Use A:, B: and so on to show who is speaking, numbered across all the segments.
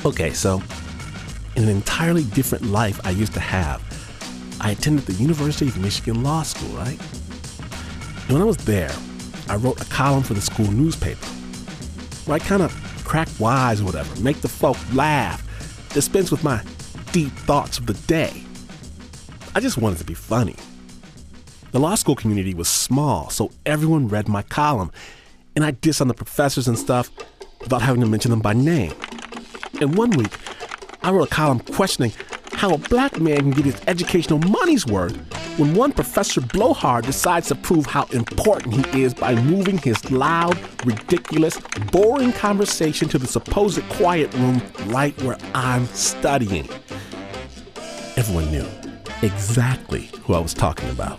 A: Okay, so in an entirely different life I used to have, I attended the University of Michigan Law School, right? And when I was there, I wrote a column for the school newspaper where I kind of crack wise or whatever, make the folk laugh, dispense with my deep thoughts of the day. I just wanted to be funny. The law school community was small, so everyone read my column, and I diss on the professors and stuff without having to mention them by name. And one week, I wrote a column questioning how a black man can get his educational money's worth when one Professor Blowhard decides to prove how important he is by moving his loud, ridiculous, boring conversation to the supposed quiet room right where I'm studying. Everyone knew exactly who I was talking about.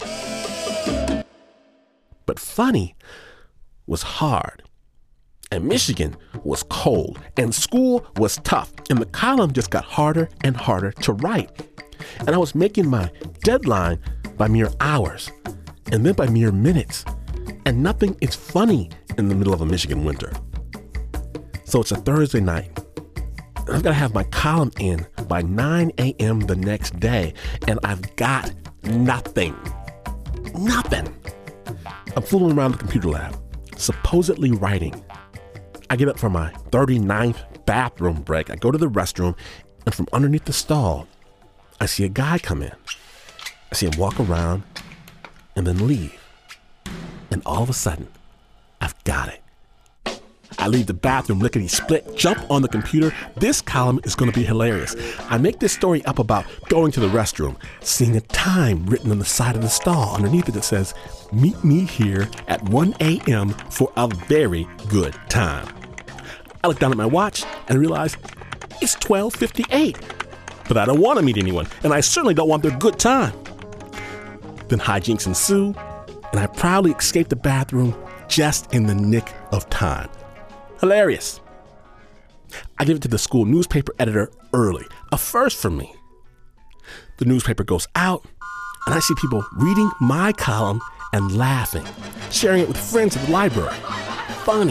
A: But funny was hard, and Michigan was cold, and school was tough, and the column just got harder and harder to write. And I was making my deadline by mere hours, and then by mere minutes, and nothing is funny in the middle of a Michigan winter. So it's a Thursday night, and I've got to have my column in by 9 a.m. the next day, and I've got nothing. Nothing. I'm fooling around the computer lab, supposedly writing. I get up for my 39th bathroom break. I go to the restroom, and from underneath the stall, I see a guy come in. I see him walk around and then leave. And all of a sudden, I've got it. I leave the bathroom lickety-split, jump on the computer. This column is going to be hilarious. I make this story up about going to the restroom, seeing a time written on the side of the stall. Underneath it, it says, "Meet me here at 1 a.m. for a very good time." I look down at my watch and realize it's 12:58. But I don't want to meet anyone, and I certainly don't want their good time. Then hijinks ensue, and I proudly escape the bathroom just in the nick of time. Hilarious. I give it to the school newspaper editor early, a first for me. The newspaper goes out, and I see people reading my column and laughing, sharing it with friends at the library. Funny.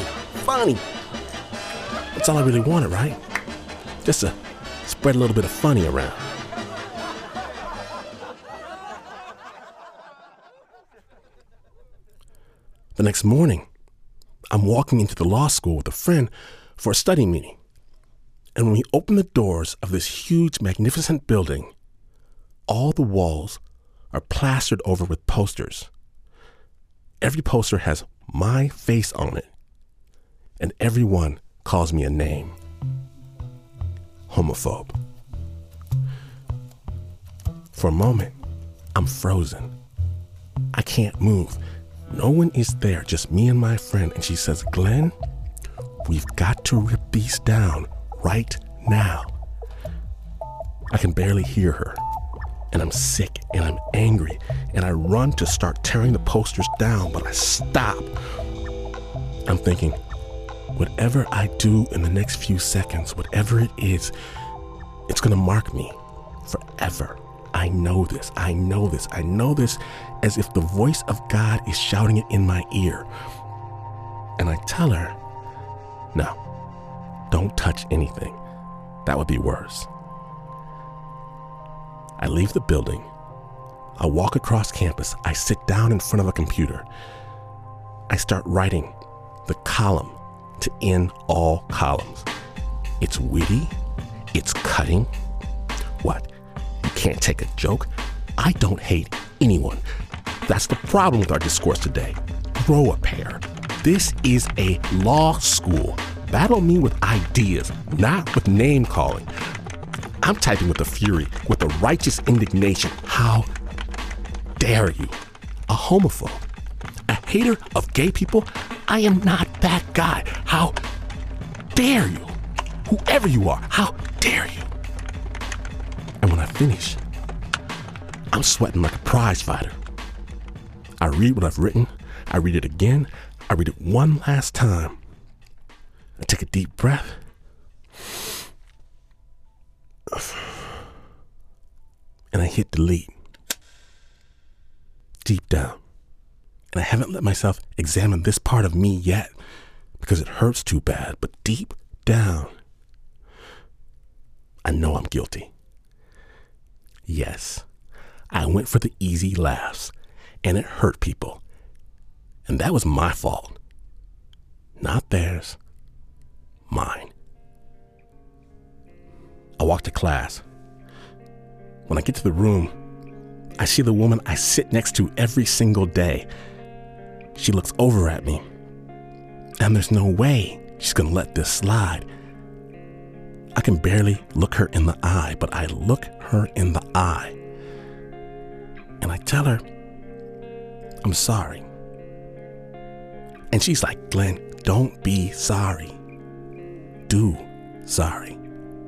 A: That's all I really wanted, right? Just to spread a little bit of funny around. The next morning, I'm walking into the law school with a friend for a study meeting. And when we open the doors of this huge, magnificent building, all the walls are plastered over with posters. Every poster has my face on it, and every one calls me a name. Homophobe. For a moment, I'm frozen. I can't move. No one is there, just me and my friend. And she says, "Glenn, we've got to rip these down right now." I can barely hear her. And I'm sick and I'm angry. And I run to start tearing the posters down, but I stop. I'm thinking, whatever I do in the next few seconds, whatever it is, it's going to mark me forever. I know this as if the voice of God is shouting it in my ear. And I tell her, no, don't touch anything. That would be worse. I leave the building. I walk across campus. I sit down in front of a computer. I start writing the column to end all columns. It's witty. It's cutting. What? You can't take a joke? I don't hate anyone. That's the problem with our discourse today. Grow a pair. This is a law school. Battle me with ideas, not with name calling. I'm typing with a fury, with a righteous indignation. How dare you? A homophobe, a hater of gay people? I am not that guy. How dare you? Whoever you are, how dare you? And when I finish, I'm sweating like a prize fighter. I read what I've written. I read it again. I read it one last time. I take a deep breath. And I hit delete. Deep down. And I haven't let myself examine this part of me yet because it hurts too bad. But deep down, I know I'm guilty. Yes, I went for the easy laughs, and it hurt people. And that was my fault. Not theirs, mine. I walk to class. When I get to the room, I see the woman I sit next to every single day. She looks over at me, and there's no way she's gonna let this slide. I can barely look her in the eye, but I look her in the eye, and I tell her, I'm sorry. And she's like, Glenn, don't be sorry. Do sorry.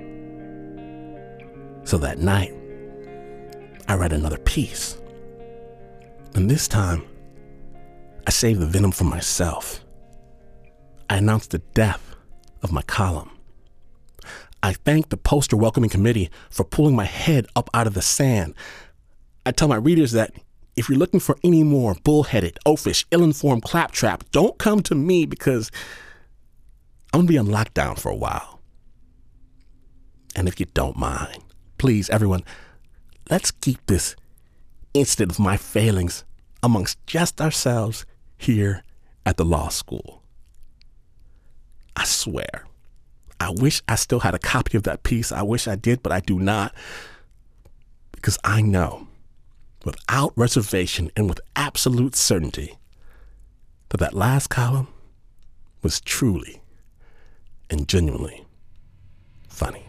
A: So that night, I write another piece. And this time, I save the venom for myself. I announce the death of my column. I thank the poster welcoming committee for pulling my head up out of the sand. I tell my readers that if you're looking for any more bullheaded, oafish, ill-informed claptrap, don't come to me because I'm gonna be on lockdown for a while. And if you don't mind, please, everyone, let's keep this incident of my failings amongst just ourselves here at the law school. I swear, I wish I still had a copy of that piece. I wish I did, but I do not. Because I know, without reservation and with absolute certainty, that last column was truly and genuinely funny.